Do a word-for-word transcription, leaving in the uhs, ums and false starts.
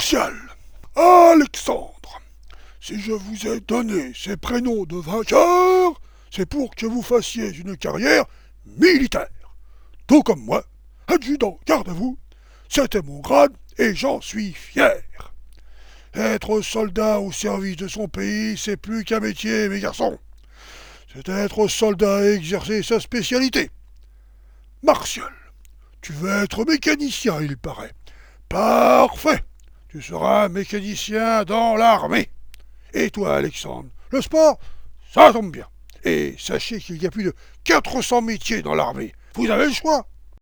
Martial, Alexandre, si je vous ai donné ces prénoms de vainqueurs, c'est pour que vous fassiez une carrière militaire. Tout comme moi, adjudant garde à vous, c'était mon grade et j'en suis fier. Être soldat au service de son pays, c'est plus qu'un métier, mes garçons. C'est être soldat et exercer sa spécialité. Martial, tu veux être mécanicien, il paraît. Parfait. Tu seras mécanicien dans l'armée. Et toi, Alexandre, le sport, ça tombe bien. Et sachez qu'il y a plus de quatre cents métiers dans l'armée. Vous avez le choix.